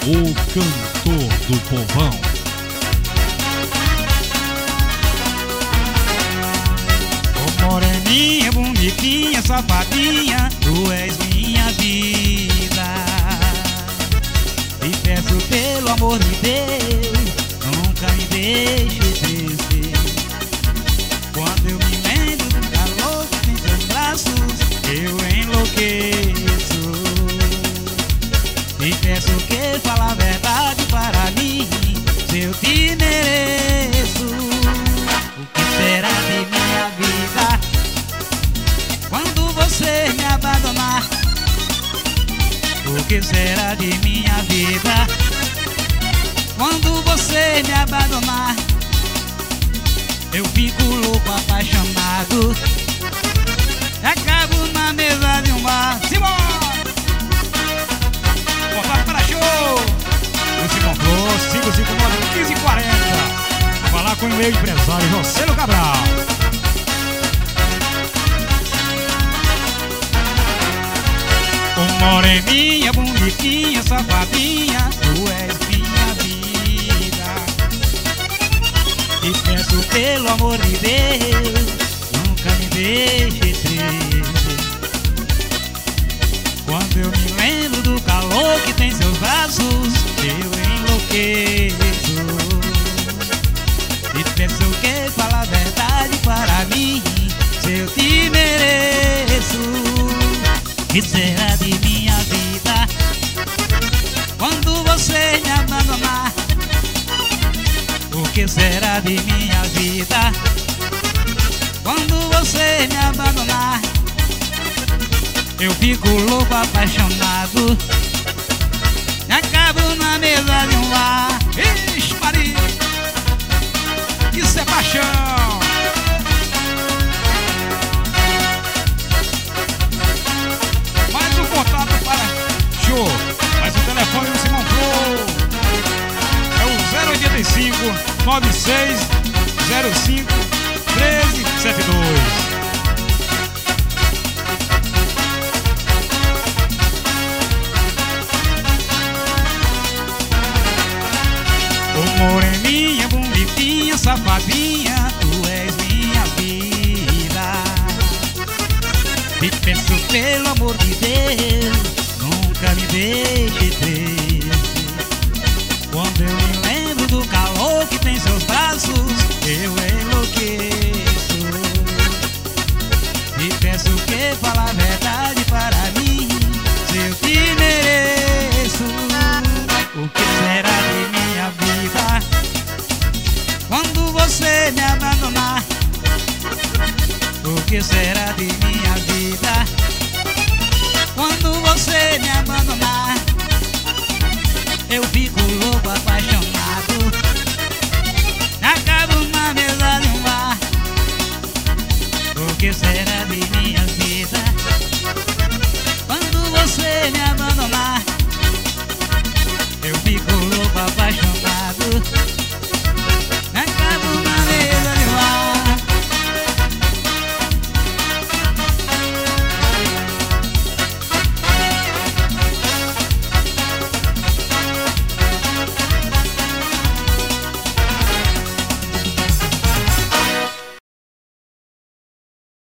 o cantor do povão. Ô moreninha, bonitinha, safadinha, tu és minha vida. E peço pelo amor de Deus, nunca me deixe triste. Quando eu me lembro do calor que tem seus braços, eu enlouqueço. E peço que fala a verdade para mim, se eu te mereço. O que será de minha vida quando você me abandonar? O que será de minha vida quando você me abandonar? Eu fico louco, apaixonado, acabo na mesa de um bar. Simbora! Contato para show! O Simão Flor, 559-1540. Vou falar com o meu empresário Jocélio Cabral. Ô moreninha, bonitinha, safadinha, tu és minha vida. E peço pelo amor de Deus, nunca me deixe triste. Quando eu me lembro do calor que tem seus braços, eu enlouqueço. E peço que fala a verdade para mim, se eu te mereço. O que será de minha vida quando você me abandonar? O que será de minha vida quando você me abandonar? Eu fico louco, apaixonado, acabo na mesa de um bar. Ixi, Maria, isso é paixão. Mais um contato para show, mais um telefone do Simão Flor. É o 085 9605 1372. Moreninha, bonitinha, safadinha, tu és minha vida. E peço pelo amor de Deus, nunca me deixe triste. Quando eu me lembro do calor que tem seus braços, eu enlouqueço. E peço que fala a verdade para mim, se eu te mereço. O que será de minha vida quando você me abandonar? O que será de minha vida quando você me abandonar? Eu fico louco, apaixonado, acabo na mesa de um bar. O que será de